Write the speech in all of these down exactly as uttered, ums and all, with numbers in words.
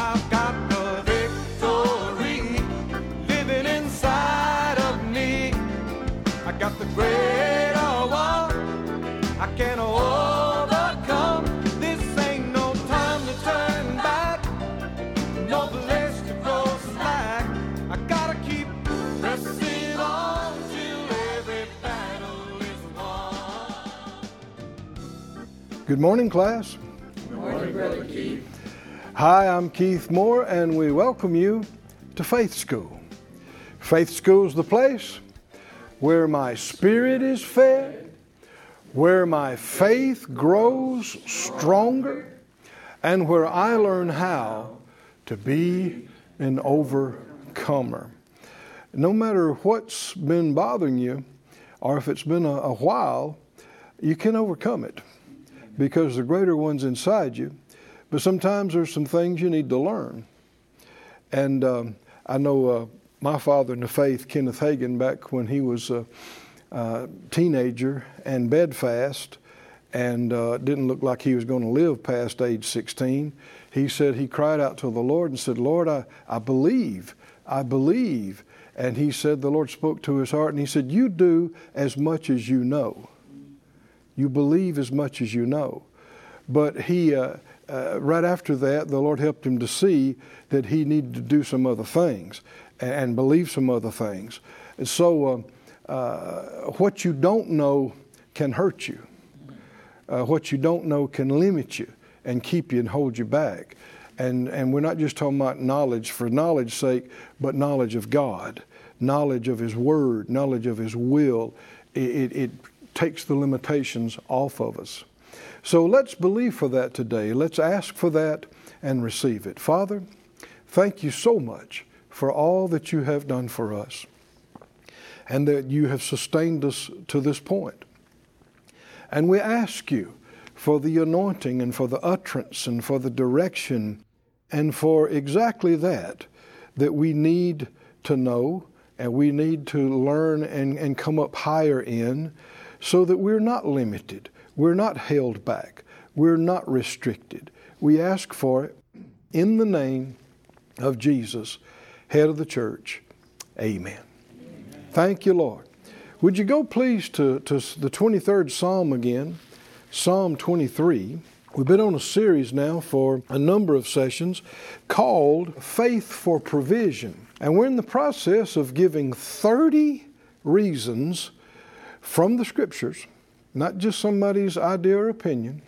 I've got the victory living inside of me. I got the greater one. I can overcome. This ain't no time to turn back. No place to go slack. I gotta keep pressing on till every battle is won. Good morning, class. Good morning, Brother Keith. Hi, I'm Keith Moore, and we welcome you to Faith School. Faith School is the place where my spirit is fed, where my faith grows stronger, and where I learn how to be an overcomer. No matter what's been bothering you, or if it's been a, a while, you can overcome it because the greater one's inside you. But sometimes there's some things you need to learn. And um, I know uh, my father in the faith, Kenneth Hagin, back when he was a uh, teenager and bedfast and uh, didn't look like he was going to live past age sixteen, he said he cried out to the Lord and said, Lord, I, I believe, I believe. And he said the Lord spoke to his heart and he said, you do as much as you know. You believe as much as you know. But he... Uh, Uh, right after that, the Lord helped him to see that he needed to do some other things and, and believe some other things. And so uh, uh, what you don't know can hurt you. Uh, what you don't know can limit you and keep you and hold you back. And, and we're not just talking about knowledge for knowledge's sake, but knowledge of God, knowledge of His Word, knowledge of His will. It, it, it takes the limitations off of us. So let's believe for that today. Let's ask for that and receive it. Father, thank you so much for all that you have done for us and that you have sustained us to this point. And we ask you for the anointing and for the utterance and for the direction and for exactly that that we need to know and we need to learn and, and come up higher in so that we're not limited. We're not held back. We're not restricted. We ask for it in the name of Jesus, head of the church. Amen. Amen. Thank you, Lord. Would you go please to, to the twenty-third Psalm again, Psalm twenty-three. We've been on a series now for a number of sessions called Faith for Provision. And we're in the process of giving thirty reasons from the Scriptures, not just somebody's idea or opinion,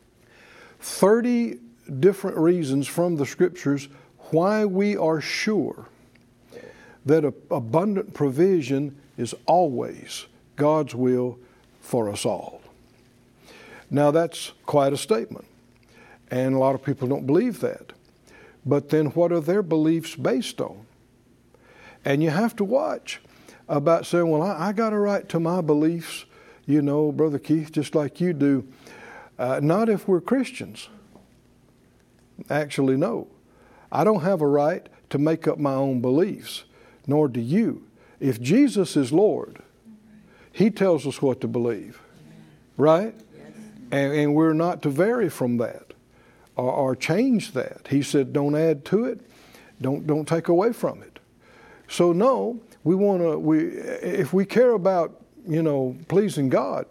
thirty different reasons from the Scriptures why we are sure that a, abundant provision is always God's will for us all. Now that's quite a statement, and a lot of people don't believe that. But then what are their beliefs based on? And you have to watch about saying, well, I, I got a right to my beliefs, you know, Brother Keith, just like you do. Uh, not if we're Christians. Actually, no. I don't have a right to make up my own beliefs, nor do you. If Jesus is Lord, He tells us what to believe, right? Yes. And, and we're not to vary from that or, or change that. He said, don't add to it, don't don't take away from it. So no, we want to. We if we care about, you know, pleasing God,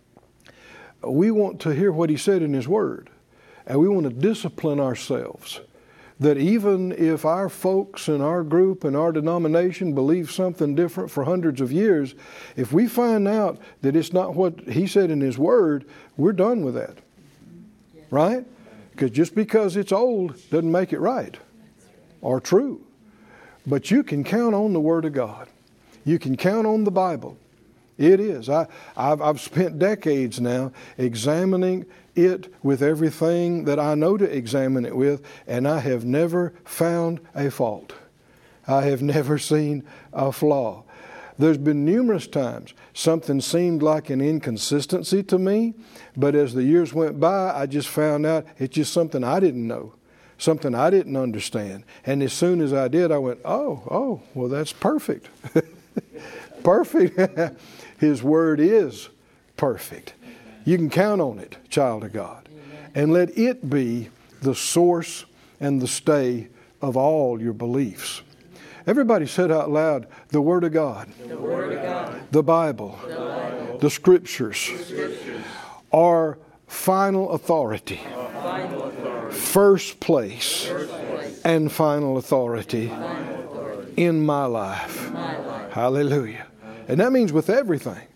we want to hear what He said in His Word. And we want to discipline ourselves that even if our folks in our group and our denomination believe something different for hundreds of years, if we find out that it's not what He said in His Word, we're done with that. Right? Because just because it's old doesn't make it right or true. But you can count on the Word of God. You can count on the Bible. It is. I, I've, I've spent decades now examining it with everything that I know to examine it with, and I have never found a fault. I have never seen a flaw. There's been numerous times something seemed like an inconsistency to me, but as the years went by, I just found out it's just something I didn't know, something I didn't understand. And as soon as I did, I went, oh, oh, well, that's perfect. Perfect. His Word is perfect. You can count on it, child of God. And let it be the source and the stay of all your beliefs. Everybody said out loud, the Word of God, the, Word of God, the Bible, the, Bible, the Scriptures, the Scriptures are final authority, final authority, first place, first place and final authority, final authority in my life. in my life. Hallelujah. And that means with everything.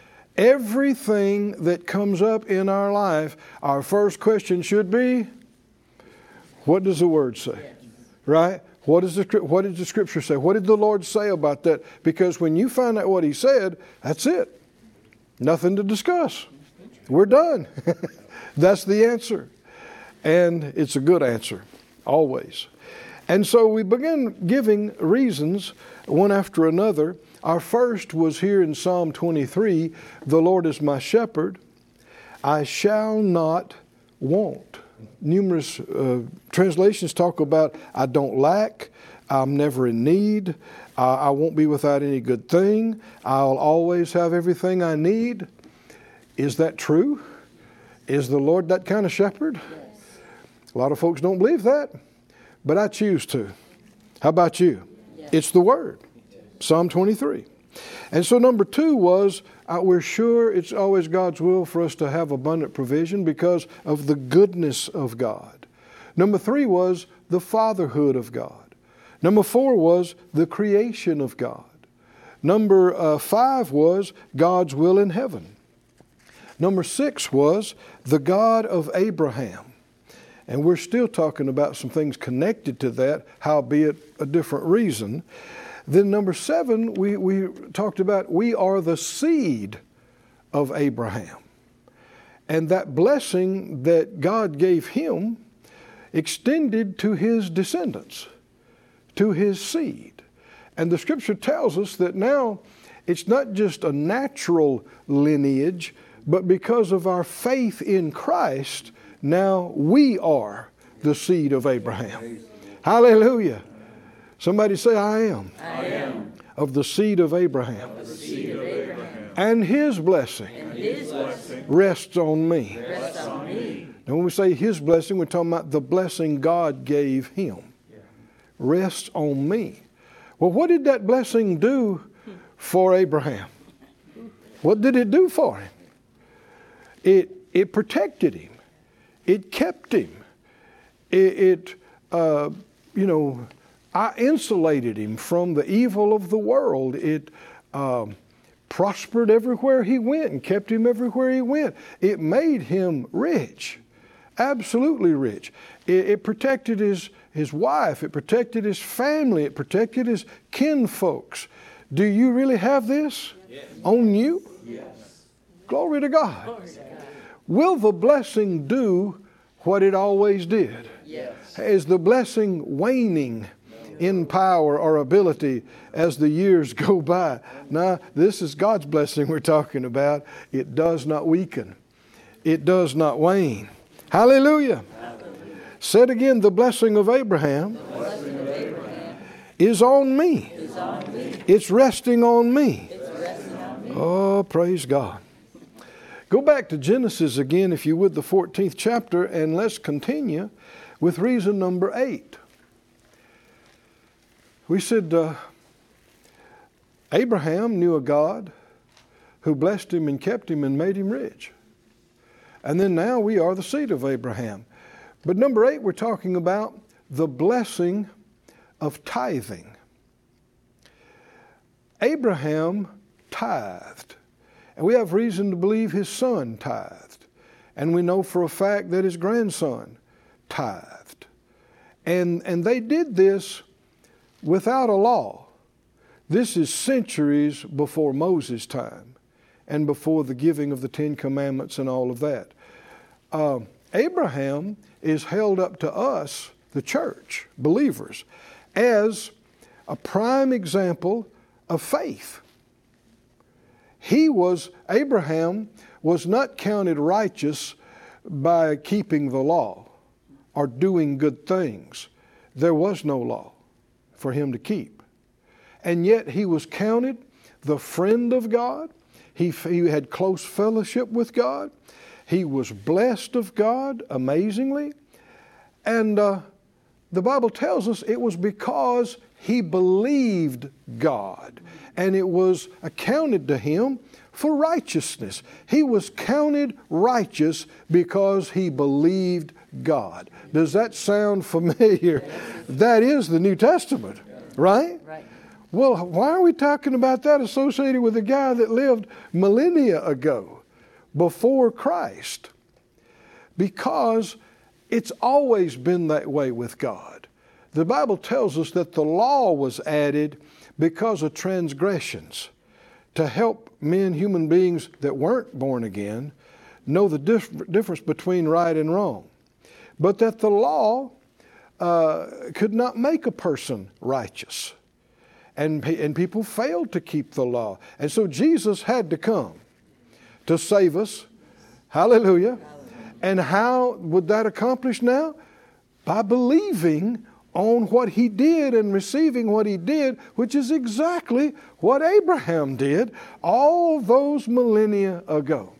Everything that comes up in our life, our first question should be, what does the Word say? Right? What, is the, what did the Scripture say? What did the Lord say about that? Because when you find out what He said, that's it. Nothing to discuss. We're done. That's the answer. And it's a good answer, always. And so we begin giving reasons one after another. Our first was here in Psalm twenty-three, the Lord is my shepherd, I shall not want. Numerous uh, translations talk about I don't lack, I'm never in need, uh, I won't be without any good thing, I'll always have everything I need. Is that true? Is the Lord that kind of shepherd? Yes. A lot of folks don't believe that, but I choose to. How about you? Yes. It's the Word. Psalm twenty-three. And so number two was, uh, we're sure it's always God's will for us to have abundant provision because of the goodness of God. Number three was the fatherhood of God. Number four was the creation of God. Number uh, five was God's will in heaven. Number six was the God of Abraham. And we're still talking about some things connected to that, howbeit a different reason. Then number seven, we, we talked about we are the seed of Abraham. And that blessing that God gave him extended to his descendants, to his seed. And the Scripture tells us that now it's not just a natural lineage, but because of our faith in Christ, now we are the seed of Abraham. Hallelujah. Somebody say, I am. I am. Of the seed of Abraham. Of the seed of Abraham. And His blessing, and his blessing rests on me. rests on me. And when we say His blessing, we're talking about the blessing God gave him. Yeah. Rests on me. Well, what did that blessing do for Abraham? What did it do for him? It, it protected him. It kept him. It, it uh, you know, I insulated him from the evil of the world. It um, prospered everywhere he went and kept him everywhere he went. It made him rich, absolutely rich. It, it protected his, his wife. It protected his family. It protected his kinfolks. Do you really have this yes. on you? Yes. Glory to God. Glory to God. Will the blessing do what it always did? Yes. Is the blessing waning in power or ability as the years go by? Now, this is God's blessing we're talking about. It does not weaken. It does not wane. Hallelujah. Hallelujah. Said again, the blessing of Abraham, the blessing of Abraham is on me. Is on me. It's resting on me. It's resting on me. Oh, praise God. Go back to Genesis again, if you would, the fourteenth chapter, and let's continue with reason number eight. We said uh, Abraham knew a God who blessed him and kept him and made him rich. And then now we are the seed of Abraham. But number eight, we're talking about the blessing of tithing. Abraham tithed. And we have reason to believe his son tithed. And we know for a fact that his grandson tithed. And, and they did this without a law. This is centuries before Moses' time and before the giving of the Ten Commandments and all of that. Uh, Abraham is held up to us, the church, believers, as a prime example of faith. He was, Abraham was not counted righteous by keeping the law or doing good things. There was no law for him to keep. And yet he was counted the friend of God. He, he had close fellowship with God. He was blessed of God amazingly. And uh, the Bible tells us it was because he believed God, and it was accounted to him for righteousness. He was counted righteous because he believed God. Does that sound familiar? That is the New Testament, right? Right. Well, why are we talking about that associated with a guy that lived millennia ago, before Christ? Because it's always been that way with God. The Bible tells us that the law was added because of transgressions, to help men, human beings that weren't born again, know the dif- difference between right and wrong. But that the law uh, could not make a person righteous. And, and people failed to keep the law. And so Jesus had to come to save us. Hallelujah. And how would that accomplish now? By believing on what he did and receiving what he did, which is exactly what Abraham did all those millennia ago.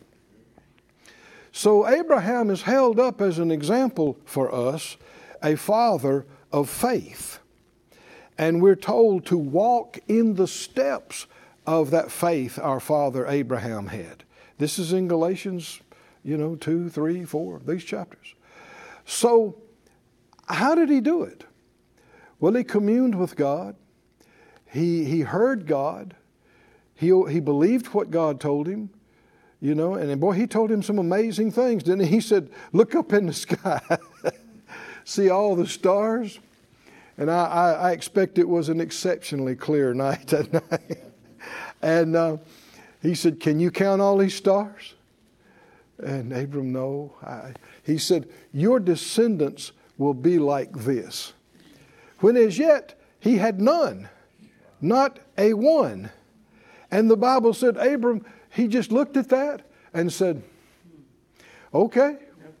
So Abraham is held up as an example for us, a father of faith. And we're told to walk in the steps of that faith our father Abraham had. This is in Galatians, you know, two, three, four, these chapters. So how did he do it? Well, he communed with God. He he heard God. He he believed what God told him, you know, and boy, he told him some amazing things, didn't he? He said, look up in the sky, see all the stars. And I, I, I expect it was an exceptionally clear night that night. And uh, he said, can you count all these stars? And Abram, no. I, he said, your descendants will be like this. When as yet he had none, not a one. And the Bible said, Abram, he just looked at that and said, okay,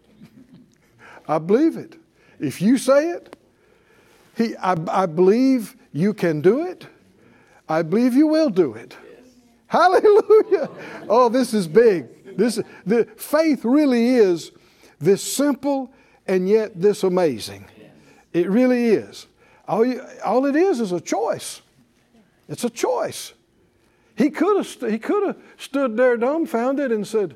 I believe it. If you say it, He, I, I believe you can do it. I believe you will do it. Yes. Hallelujah. Oh, this is big. This the faith really is this simple and yet this amazing. Yes. It really is. All, you, all it is is a choice. It's a choice. He could have st- he could have stood there dumbfounded and said,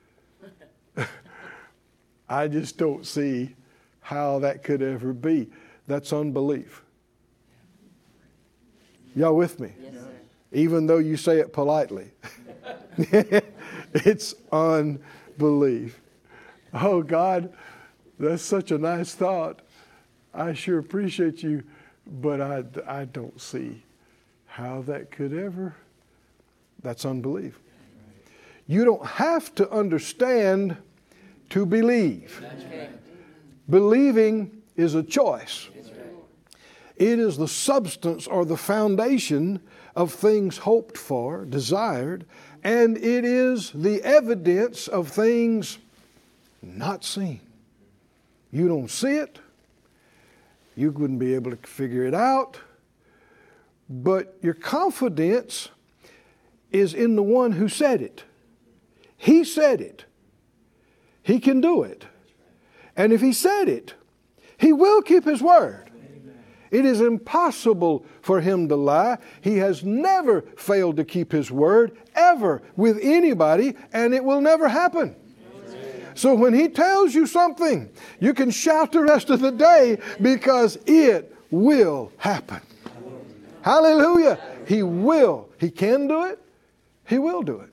I just don't see how that could ever be. That's unbelief. Y'all with me? Yes, sir. Even though you say it politely. It's unbelief. Oh, God, that's such a nice thought. I sure appreciate you, but I, I don't see how that could ever. That's unbelief. You don't have to understand to believe. Okay. Believing is a choice. It is the substance or the foundation of things hoped for, desired, and it is the evidence of things not seen. You don't see it. You wouldn't be able to figure it out. But your confidence is in the one who said it. He said it. He can do it. And if he said it, he will keep his word. It is impossible for him to lie. He has never failed to keep his word, ever, with anybody, and it will never happen. So when he tells you something, you can shout the rest of the day because it will happen. Hallelujah. He will. He can do it. He will do it.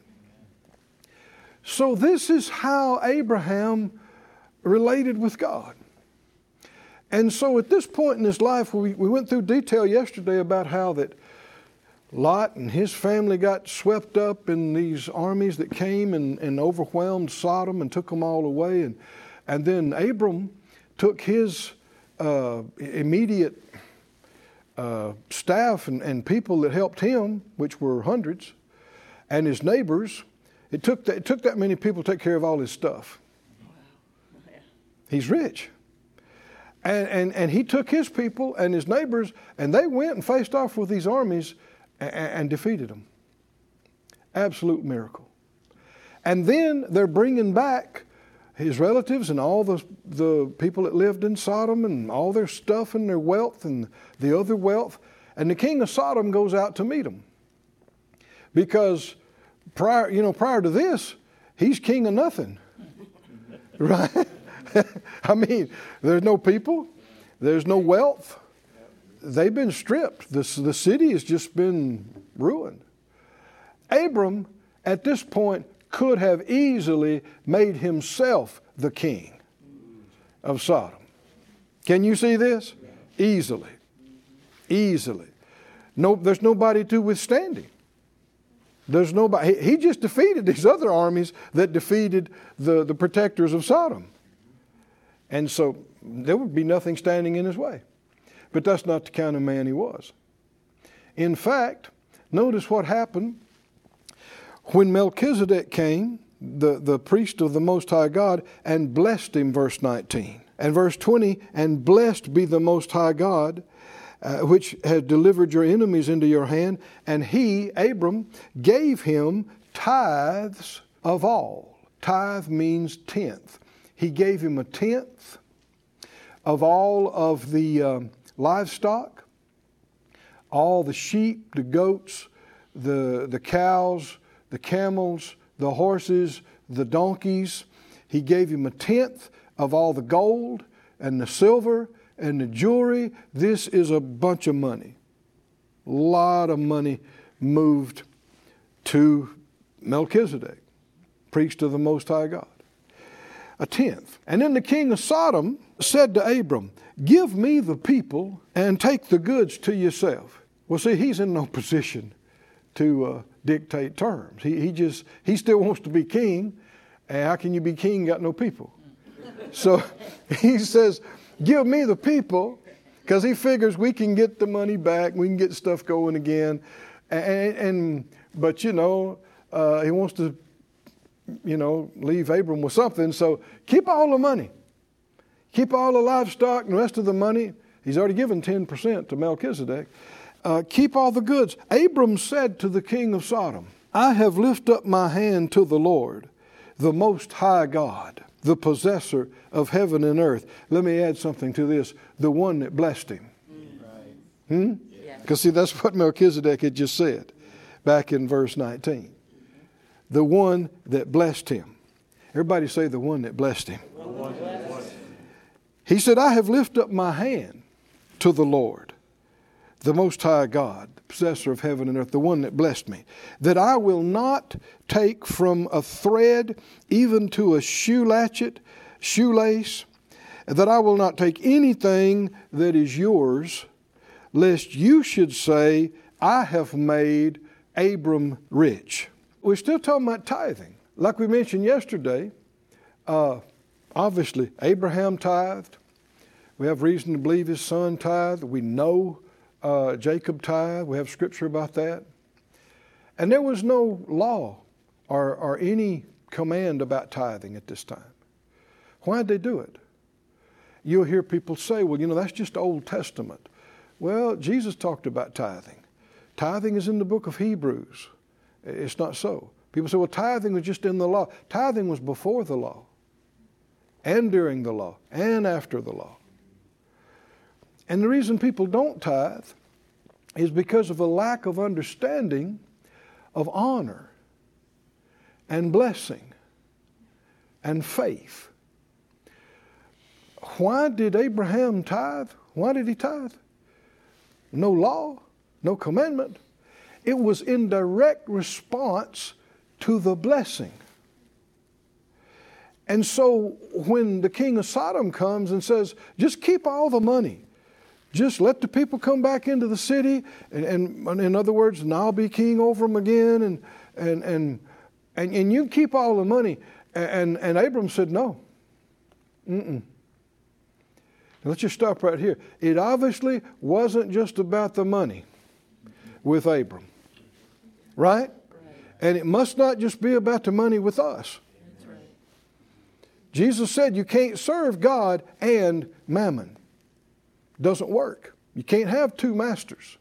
So this is how Abraham related with God. And so at this point in his life, we, we went through detail yesterday about how that Lot and his family got swept up in these armies that came and, and overwhelmed Sodom and took them all away. And, and then Abram took his uh, immediate uh, staff and, and people that helped him, which were hundreds, and his neighbors. It took that, it took that many people to take care of all his stuff. He's rich. And, and and he took his people and his neighbors, and they went and faced off with these armies and, and defeated them. Absolute miracle. And then they're bringing back his relatives and all the, the people that lived in Sodom and all their stuff and their wealth and the other wealth. And the king of Sodom goes out to meet them. Because prior, you know, prior to this, he's king of nothing. Right? I mean, there's no people. There's no wealth. They've been stripped. The, the city has just been ruined. Abram, at this point, could have easily made himself the king of Sodom. Can you see this? Easily. Easily. No, there's nobody to withstand him. There's nobody. He, he just defeated these other armies that defeated the, the protectors of Sodom. And so there would be nothing standing in his way. But that's not the kind of man he was. In fact, notice what happened when Melchizedek came, the, the priest of the Most High God, and blessed him, verse nineteen. And verse twenty, and blessed be the Most High God, uh, which has delivered your enemies into your hand. And he, Abram, gave him tithes of all. Tithe means tenth. He gave him a tenth of all of the uh, livestock, all the sheep, the goats, the, the cows, the camels, the horses, the donkeys. He gave him a tenth of all the gold and the silver and the jewelry. This is a bunch of money. A lot of money moved to Melchizedek, priest of the Most High God. A tenth. And then the king of Sodom said to Abram, give me the people and take the goods to yourself. Well, see, he's in no position to uh, dictate terms. He, he just, he still wants to be king. And how can you be king, got no people? So he says, give me the people, because he figures we can get the money back. We can get stuff going again. And, and but, you know, uh, he wants to, you know, leave Abram with something. So keep all the money. Keep all the livestock and the rest of the money. He's already given ten percent to Melchizedek. Uh, keep all the goods. Abram said to the king of Sodom, I have lifted up my hand to the Lord, the Most High God, the possessor of heaven and earth. Let me add something to this. The one that blessed him. Right. Hmm? Because see, that's what Melchizedek had just said back in verse nineteen. The one that blessed him. Everybody say the one that blessed him. The one that blessed him. He said, I have lifted up my hand to the Lord, the Most High God, the possessor of heaven and earth, the one that blessed me, that I will not take from a thread even to a shoe latchet, shoelace, that I will not take anything that is yours, lest you should say, I have made Abram rich. We're still talking about tithing. Like we mentioned yesterday, uh, obviously Abraham tithed. We have reason to believe his son tithed. We know Uh, Jacob tithe. We have scripture about that. And there was no law or, or any command about tithing at this time. Why did they do it? You'll hear people say, well, you know, that's just Old Testament. Well, Jesus talked about tithing. Tithing is in the book of Hebrews. It's not so. People say, well, tithing was just in the law. Tithing was before the law and during the law and after the law. And the reason people don't tithe is because of a lack of understanding of honor and blessing and faith. Why did Abraham tithe? Why did he tithe? No law, no commandment. It was in direct response to the blessing. And so when the king of Sodom comes and says, just keep all the money, just let the people come back into the city, and, and in other words, and I'll be king over them again, and and and and, and you keep all the money. And and Abram said, no. Mm-mm. Let's just stop right here. It obviously wasn't just about the money with Abram, right? right? And it must not just be about the money with us. That's right. Jesus said you can't serve God and mammon. Doesn't work. You can't have two masters.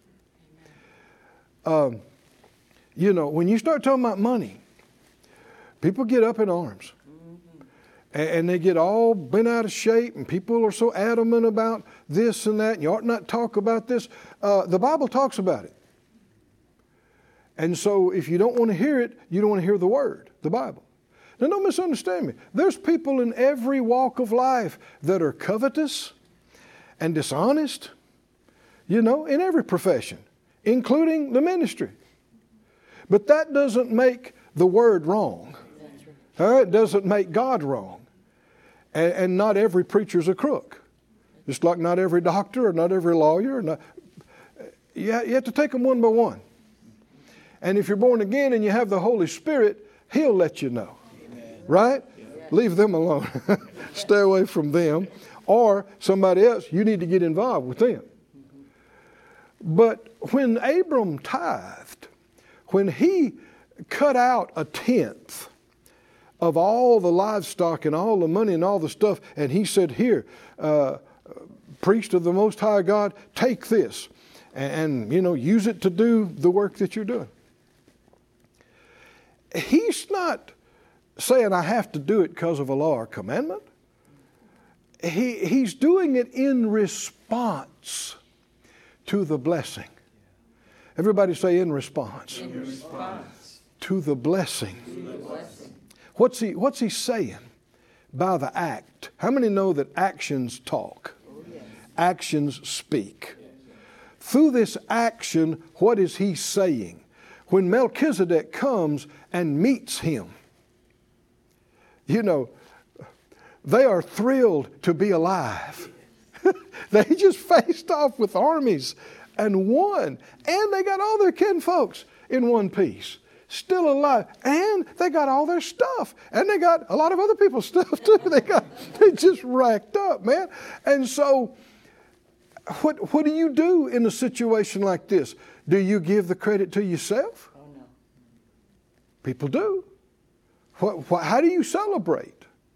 Um, you know, when you start talking about money, people get up in arms. and they get all bent out of shape, and people are so adamant about this and that, and you ought not talk about this. Uh, the Bible talks about it. And so if you don't want to hear it, you don't want to hear the Word, the Bible. Now don't misunderstand me. There's people in every walk of life that are covetous and dishonest, you know, in every profession, including the ministry. But that doesn't make the Word wrong. All right? It doesn't make God wrong. And, and not every preacher's a crook. Just like not every doctor or not every lawyer. Not, you, have, you have to take them one by one. And if you're born again and you have the Holy Spirit, He'll let you know. Amen. Right? Yeah. Leave them alone. Stay away from them. Or somebody else, you need to get involved with them. But when Abram tithed, when he cut out a tenth of all the livestock and all the money and all the stuff, and he said, here, uh, priest of the Most High God, take this and, and, you know, use it to do the work that you're doing. He's not saying I have to do it because of a law or commandment. He, he's doing it in response to the blessing. Everybody say in response. In response. To the blessing. To the blessing. What's he, what's he saying? By the act. How many know that actions talk? Oh, yes. Actions speak. Yes. Through this action, what is he saying? When Melchizedek comes and meets him, you know, they are thrilled to be alive. They just faced off with armies and won. And they got all their kinfolks in one piece, still alive. And they got all their stuff. And they got a lot of other people's stuff too. They got they just racked up, man. And so what what do you do in a situation like this? Do you give the credit to yourself? Oh, no. People do. What, what, how do you celebrate?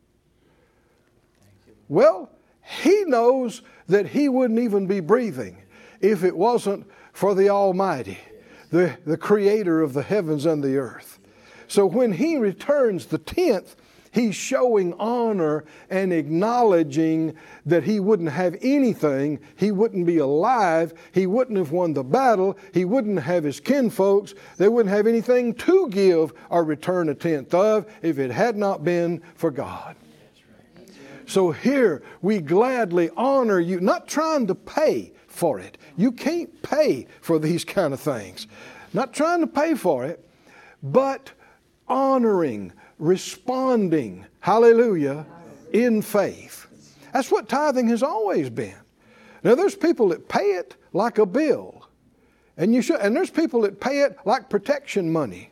Well, he knows that he wouldn't even be breathing if it wasn't for the Almighty, the, the creator of the heavens and the earth. So when he returns the tenth, he's showing honor and acknowledging that he wouldn't have anything, he wouldn't be alive, he wouldn't have won the battle, he wouldn't have his kinfolks, they wouldn't have anything to give or return a tenth of if it had not been for God. So here we gladly honor you, not trying to pay for it. You can't pay for these kind of things. Not trying to pay for it, but honoring, responding, hallelujah, in faith. That's what tithing has always been. Now there's people that pay it like a bill. And you should, and there's people that pay it like protection money.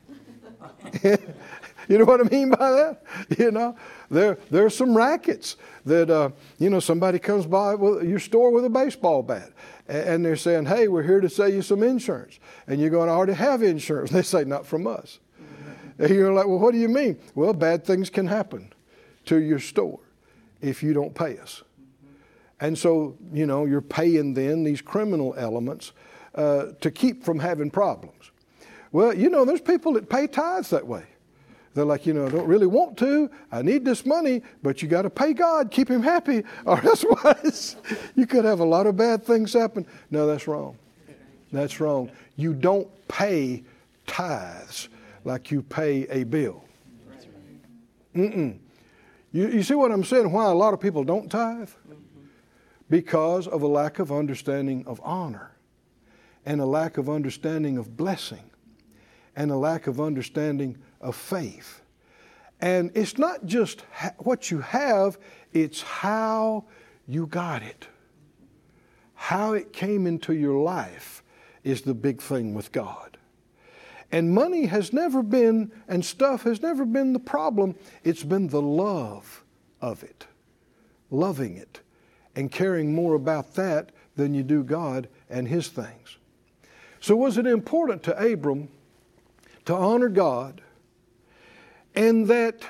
You know what I mean by that? You know, there there are some rackets that, uh, you know, somebody comes by with your store with a baseball bat. And they're saying, hey, we're here to sell you some insurance. And you're going, I already have insurance. They say, not from us. And you're like, well, what do you mean? Well, bad things can happen to your store if you don't pay us. And so, you know, you're paying then these criminal elements uh, to keep from having problems. Well, you know, there's people that pay tithes that way. They're like, you know, I don't really want to. I need this money, but you got to pay God, keep Him happy, or otherwise you could have a lot of bad things happen. No, that's wrong. That's wrong. You don't pay tithes like you pay a bill. Mm-mm. You, you see what I'm saying? Why a lot of people don't tithe? Because of a lack of understanding of honor, and a lack of understanding of blessing, and a lack of understanding of faith. And it's not just ha- what you have, it's how you got it. How it came into your life is the big thing with God. And money has never been, and stuff has never been the problem. It's been the love of it. Loving it. And caring more about that than you do God and His things. So was it important to Abram to honor God, and that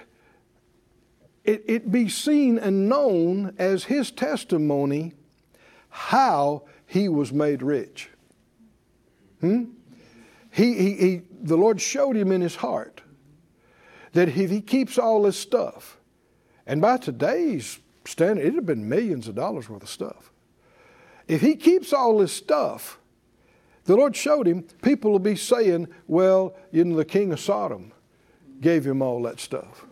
it, it be seen and known as his testimony how he was made rich? Hmm? He, he, he, the Lord showed him in his heart that if he keeps all this stuff And by today's standard, it'd have been millions of dollars worth of stuff. If he keeps all this stuff, the Lord showed him, people will be saying, well, you know, the king of Sodom gave him all that stuff.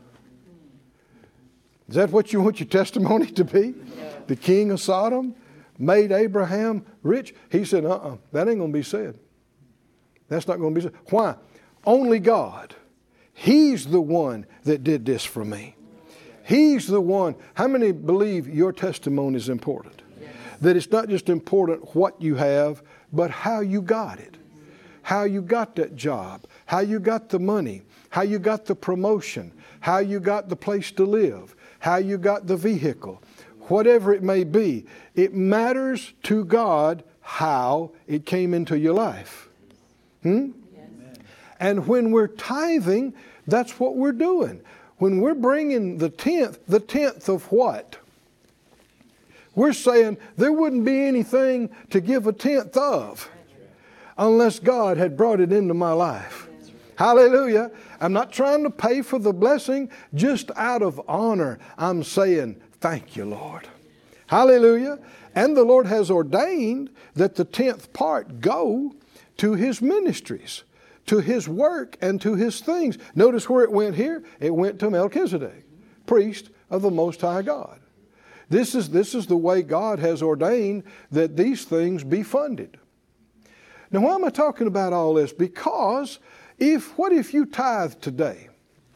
Is that what you want your testimony to be? Yeah. The king of Sodom made Abraham rich? He said, uh-uh, that ain't going to be said. That's not going to be said. Why? Only God. He's the one that did this for me. He's the one. How many believe your testimony is important? Yes. That it's not just important what you have, but how you got it. How you got that job. How you got the money. How you got the promotion. How you got the place to live. How you got the vehicle. Whatever it may be, it matters to God how it came into your life. Hmm? Yes. And when we're tithing, that's what we're doing. When we're bringing the tenth, the tenth of what? We're saying there wouldn't be anything to give a tenth of unless God had brought it into my life. Hallelujah. I'm not trying to pay for the blessing, just out of honor. I'm saying, thank you, Lord. Hallelujah. And the Lord has ordained that the tenth part go to His ministries, to His work, and to His things. Notice where it went here. It went to Melchizedek, priest of the Most High God. This is, this is the way God has ordained that these things be funded. Now, why am I talking about all this? Because if, what if you tithe today?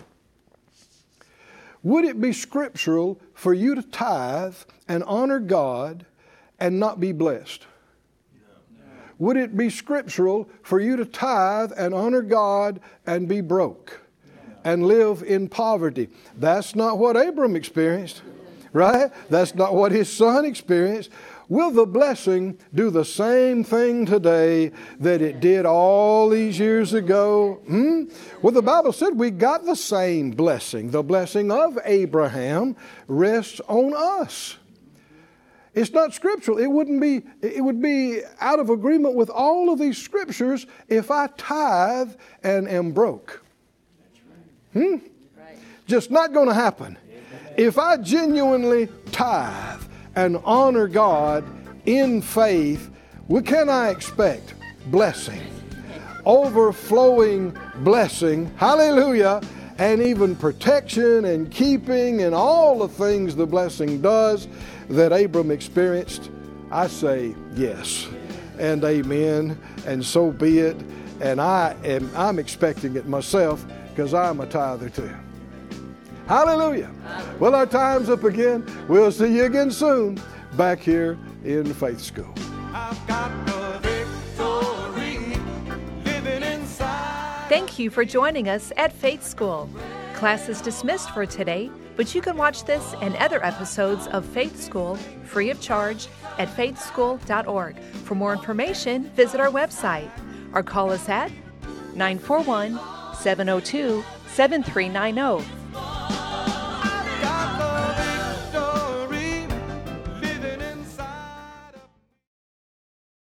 Would it be scriptural for you to tithe and honor God and not be blessed? Would it be scriptural for you to tithe and honor God and be broke and live in poverty? That's not what Abram experienced, right? That's not what his son experienced. Will the blessing do the same thing today that it did all these years ago? Hmm? Well, the Bible said we got the same blessing. The blessing of Abraham rests on us. It's not scriptural. It wouldn't be, it would be out of agreement with all of these scriptures if I tithe and am broke. Hmm? Just not going to happen. If I genuinely tithe and honor God in faith, what can I expect? Blessing. Overflowing blessing. Hallelujah. And even protection and keeping and all the things the blessing does that Abram experienced. I say yes and amen, and so be it. And I am I'm expecting it myself because I'm a tither too. Hallelujah. Well, our time's up again. We'll see you again soon back here in Faith School. I've got the victory living inside. Thank you for joining us at Faith School. Class is dismissed for today, but you can watch this and other episodes of Faith School free of charge at faith school dot org. For more information, visit our website or call us at nine four one, seven oh two, seven three nine oh.